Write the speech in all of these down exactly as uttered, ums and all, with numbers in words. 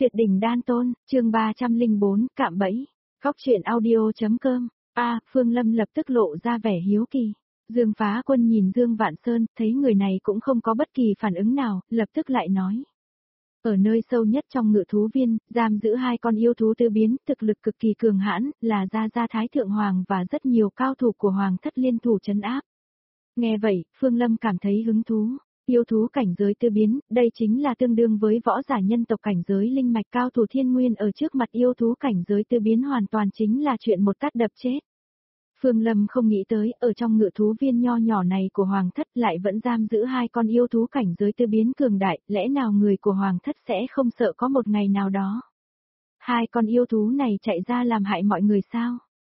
Tuyệt đỉnh đan tôn, chương ba trăm lẻ bốn, cạm bẫy. Góc truyện audio.com. A, Phương Lâm lập tức lộ ra vẻ hiếu kỳ. Dương Phá Quân nhìn Dương Vạn Sơn, thấy người này cũng không có bất kỳ phản ứng nào, lập tức lại nói. Ở nơi sâu nhất trong ngự thú viên, giam giữ hai con yêu thú tứ biến, thực lực cực kỳ cường hãn, là Gia Gia Thái Thượng Hoàng và rất nhiều cao thủ của Hoàng thất liên thủ trấn áp. Nghe vậy, Phương Lâm cảm thấy hứng thú. Yêu thú cảnh giới tứ biến, đây chính là tương đương với võ giả nhân tộc cảnh giới linh mạch cao thủ thiên nguyên ở trước mặt yêu thú cảnh giới tứ biến hoàn toàn chính là chuyện một tát đập chết. Phương Lâm không nghĩ tới, ở trong ngự thú viên nho nhỏ này của Hoàng thất lại vẫn giam giữ hai con yêu thú cảnh giới tứ biến cường đại, lẽ nào người của Hoàng thất sẽ không sợ có một ngày nào đó. Hai con yêu thú này chạy ra làm hại mọi người sao?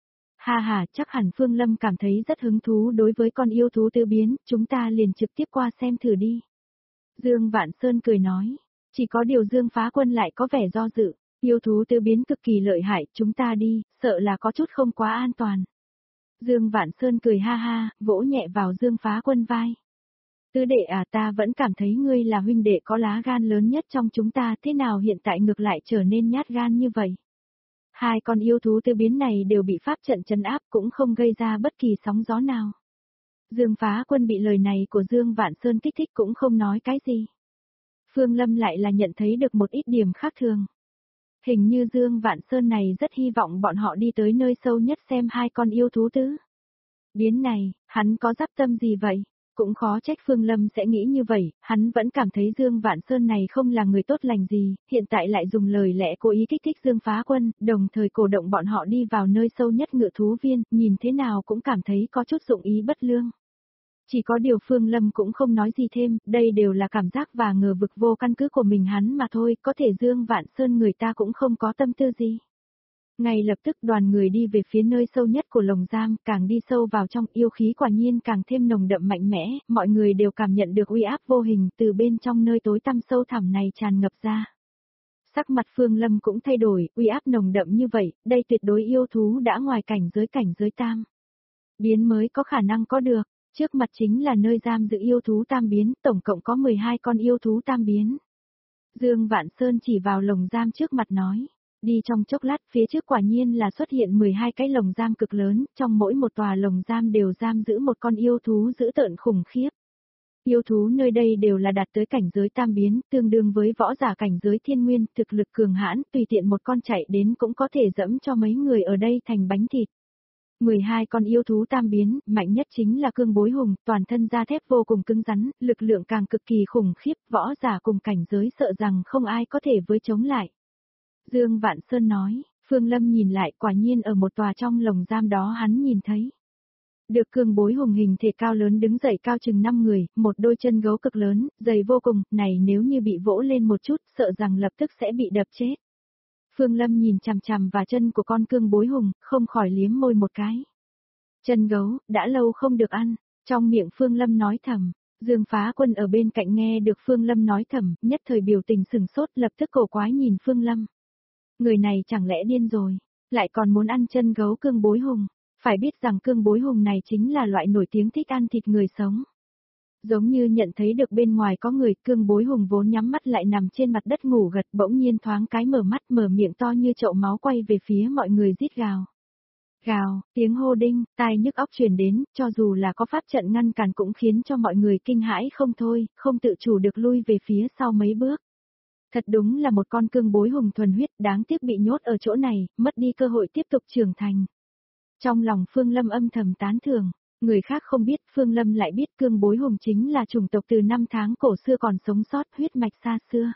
Ha ha, chắc hẳn Phương Lâm cảm thấy rất hứng thú đối với con yêu thú tứ biến, chúng ta liền trực tiếp qua xem thử đi. Dương Vạn Sơn cười nói, chỉ có điều Dương Phá Quân lại có vẻ do dự, yêu thú tứ biến cực kỳ lợi hại, chúng ta đi, sợ là có chút không quá an toàn. Dương Vạn Sơn cười ha ha, vỗ nhẹ vào Dương Phá Quân vai. Tứ đệ à, ta vẫn cảm thấy ngươi là huynh đệ có lá gan lớn nhất trong chúng ta, thế nào hiện tại ngược lại trở nên nhát gan như vậy? Hai con yêu thú tứ biến này đều bị pháp trận trấn áp cũng không gây ra bất kỳ sóng gió nào. Dương Phá Quân bị lời này của Dương Vạn Sơn kích thích cũng không nói cái gì. Phương Lâm lại là nhận thấy được một ít điểm khác thường. Hình như Dương Vạn Sơn này rất hy vọng bọn họ đi tới nơi sâu nhất xem hai con yêu thú tứ biến này, hắn có dắp tâm gì vậy? Cũng khó trách Phương Lâm sẽ nghĩ như vậy, hắn vẫn cảm thấy Dương Vạn Sơn này không là người tốt lành gì, hiện tại lại dùng lời lẽ cố ý kích thích Dương Phá Quân, đồng thời cổ động bọn họ đi vào nơi sâu nhất ngự thú viên, nhìn thế nào cũng cảm thấy có chút dụng ý bất lương. Chỉ có điều Phương Lâm cũng không nói gì thêm, đây đều là cảm giác và ngờ vực vô căn cứ của mình hắn mà thôi, có thể Dương Vạn Sơn người ta cũng không có tâm tư gì. Ngay lập tức đoàn người đi về phía nơi sâu nhất của lồng giam, càng đi sâu vào trong yêu khí quả nhiên càng thêm nồng đậm mạnh mẽ, mọi người đều cảm nhận được uy áp vô hình từ bên trong nơi tối tăm sâu thẳm này tràn ngập ra. Sắc mặt Phương Lâm cũng thay đổi, uy áp nồng đậm như vậy, đây tuyệt đối yêu thú đã ngoài cảnh giới cảnh giới tam biến mới có khả năng có được, trước mặt chính là nơi giam giữ yêu thú tam biến, tổng cộng có mười hai con yêu thú tam biến. Dương Vạn Sơn chỉ vào lồng giam trước mặt nói. Đi trong chốc lát phía trước quả nhiên là xuất hiện mười hai cái lồng giam cực lớn, trong mỗi một tòa lồng giam đều giam giữ một con yêu thú dữ tợn khủng khiếp. Yêu thú nơi đây đều là đạt tới cảnh giới tam biến, tương đương với võ giả cảnh giới thiên nguyên, thực lực cường hãn, tùy tiện một con chạy đến cũng có thể dẫm cho mấy người ở đây thành bánh thịt. mười hai con yêu thú tam biến, mạnh nhất chính là cương bối hùng, toàn thân da thép vô cùng cứng rắn, lực lượng càng cực kỳ khủng khiếp, võ giả cùng cảnh giới sợ rằng không ai có thể với chống lại. Dương Vạn Sơn nói, Phương Lâm nhìn lại quả nhiên ở một tòa trong lồng giam đó hắn nhìn thấy. Được cương bối hùng hình thể cao lớn đứng dậy cao chừng năm người, một đôi chân gấu cực lớn, dày vô cùng, này nếu như bị vỗ lên một chút, sợ rằng lập tức sẽ bị đập chết. Phương Lâm nhìn chằm chằm vào chân của con cương bối hùng, không khỏi liếm môi một cái. Chân gấu, đã lâu không được ăn, trong miệng Phương Lâm nói thầm. Dương Phá Quân ở bên cạnh nghe được Phương Lâm nói thầm, nhất thời biểu tình sừng sốt lập tức cổ quái nhìn Phương Lâm. Người này chẳng lẽ điên rồi, lại còn muốn ăn chân gấu cương bối hùng, phải biết rằng cương bối hùng này chính là loại nổi tiếng thích ăn thịt người sống. Giống như nhận thấy được bên ngoài có người, cương bối hùng vốn nhắm mắt lại nằm trên mặt đất ngủ gật bỗng nhiên thoáng cái mở mắt mở miệng to như chậu máu quay về phía mọi người rít gào. Gào, tiếng hô đinh, tai nhức óc truyền đến, cho dù là có pháp trận ngăn cản cũng khiến cho mọi người kinh hãi không thôi, không tự chủ được lui về phía sau mấy bước. Thật đúng là một con cương bối hùng thuần huyết, đáng tiếc bị nhốt ở chỗ này, mất đi cơ hội tiếp tục trưởng thành. Trong lòng Phương Lâm âm thầm tán thưởng, người khác không biết, Phương Lâm lại biết cương bối hùng chính là chủng tộc từ năm tháng cổ xưa còn sống sót huyết mạch xa xưa.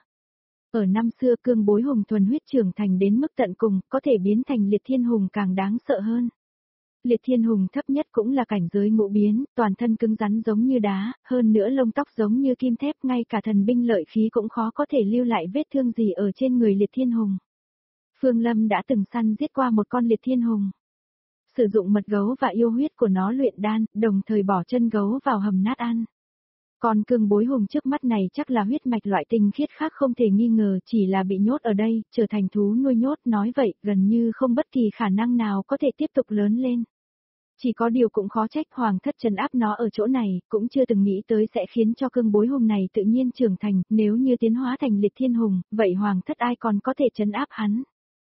Ở năm xưa cương bối hùng thuần huyết trưởng thành đến mức tận cùng, có thể biến thành liệt thiên hùng càng đáng sợ hơn. Liệt thiên hùng thấp nhất cũng là cảnh giới ngũ biến, toàn thân cứng rắn giống như đá, hơn nữa lông tóc giống như kim thép, ngay cả thần binh lợi khí cũng khó có thể lưu lại vết thương gì ở trên người liệt thiên hùng. Phương Lâm đã từng săn giết qua một con liệt thiên hùng. Sử dụng mật gấu và yêu huyết của nó luyện đan, đồng thời bỏ chân gấu vào hầm nát ăn. Còn cương bối hùng trước mắt này chắc là huyết mạch loại tinh khiết khác không thể nghi ngờ, chỉ là bị nhốt ở đây, trở thành thú nuôi nhốt, nói vậy, gần như không bất kỳ khả năng nào có thể tiếp tục lớn lên. Chỉ có điều cũng khó trách hoàng thất trấn áp nó ở chỗ này, cũng chưa từng nghĩ tới sẽ khiến cho cương bối hùng này tự nhiên trưởng thành, nếu như tiến hóa thành liệt thiên hùng, vậy hoàng thất ai còn có thể trấn áp hắn.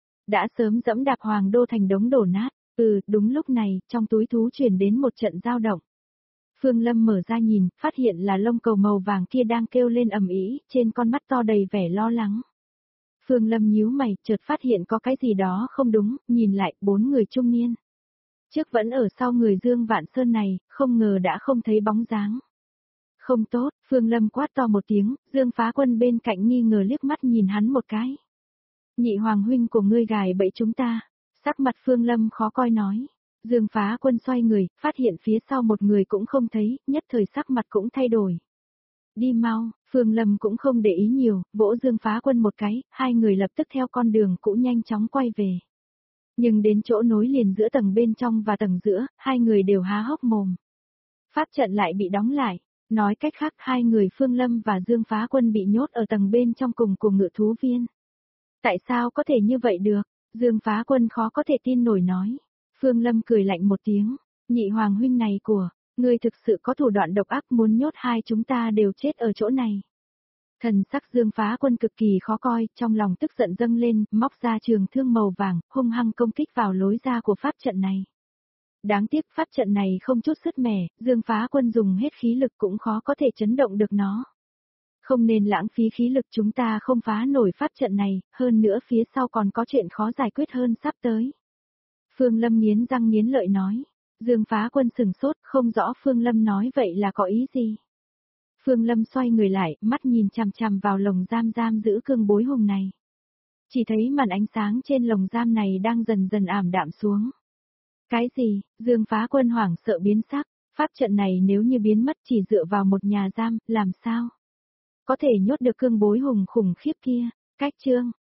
Đã sớm dẫm đạp hoàng đô thành đống đổ nát, ừ, đúng lúc này, trong túi thú truyền đến một trận dao động. Phương Lâm mở ra nhìn, phát hiện là lông cầu màu vàng kia đang kêu lên ầm ĩ, trên con mắt to đầy vẻ lo lắng. Phương Lâm nhíu mày, chợt phát hiện có cái gì đó không đúng, nhìn lại, bốn người trung niên. Trước vẫn ở sau người Dương Vạn Sơn này, không ngờ đã không thấy bóng dáng. Không tốt, Phương Lâm quát to một tiếng, Dương Phá Quân bên cạnh nghi ngờ liếc mắt nhìn hắn một cái. Nhị hoàng huynh của ngươi gài bẫy chúng ta, sắc mặt Phương Lâm khó coi nói. Dương Phá Quân xoay người, phát hiện phía sau một người cũng không thấy, nhất thời sắc mặt cũng thay đổi. Đi mau, Phương Lâm cũng không để ý nhiều, vỗ Dương Phá Quân một cái, hai người lập tức theo con đường cũ nhanh chóng quay về. Nhưng đến chỗ nối liền giữa tầng bên trong và tầng giữa, hai người đều há hốc mồm. Pháp trận lại bị đóng lại, nói cách khác hai người Phương Lâm và Dương Phá Quân bị nhốt ở tầng bên trong cùng của ngự thú viên. Tại sao có thể như vậy được? Dương Phá Quân khó có thể tin nổi nói. Phương Lâm cười lạnh một tiếng, nhị hoàng huynh này của, ngươi thực sự có thủ đoạn độc ác muốn nhốt hai chúng ta đều chết ở chỗ này. Thần sắc Dương Phá Quân cực kỳ khó coi, trong lòng tức giận dâng lên, móc ra trường thương màu vàng, hung hăng công kích vào lối ra của pháp trận này. Đáng tiếc pháp trận này không chút sứt mẻ, Dương Phá Quân dùng hết khí lực cũng khó có thể chấn động được nó. Không nên lãng phí khí lực, chúng ta không phá nổi pháp trận này, hơn nữa phía sau còn có chuyện khó giải quyết hơn sắp tới. Phương Lâm nghiến răng nghiến lợi nói. Dương Phá Quân sừng sốt, không rõ Phương Lâm nói vậy là có ý gì. Phương Lâm xoay người lại, mắt nhìn chằm chằm vào lồng giam giam giữ cương bối hùng này. Chỉ thấy màn ánh sáng trên lồng giam này đang dần dần ảm đạm xuống. Cái gì? Dương Phá Quân hoảng sợ biến sắc, pháp trận này nếu như biến mất chỉ dựa vào một nhà giam, làm sao? Có thể nhốt được cương bối hùng khủng khiếp kia, cách chương.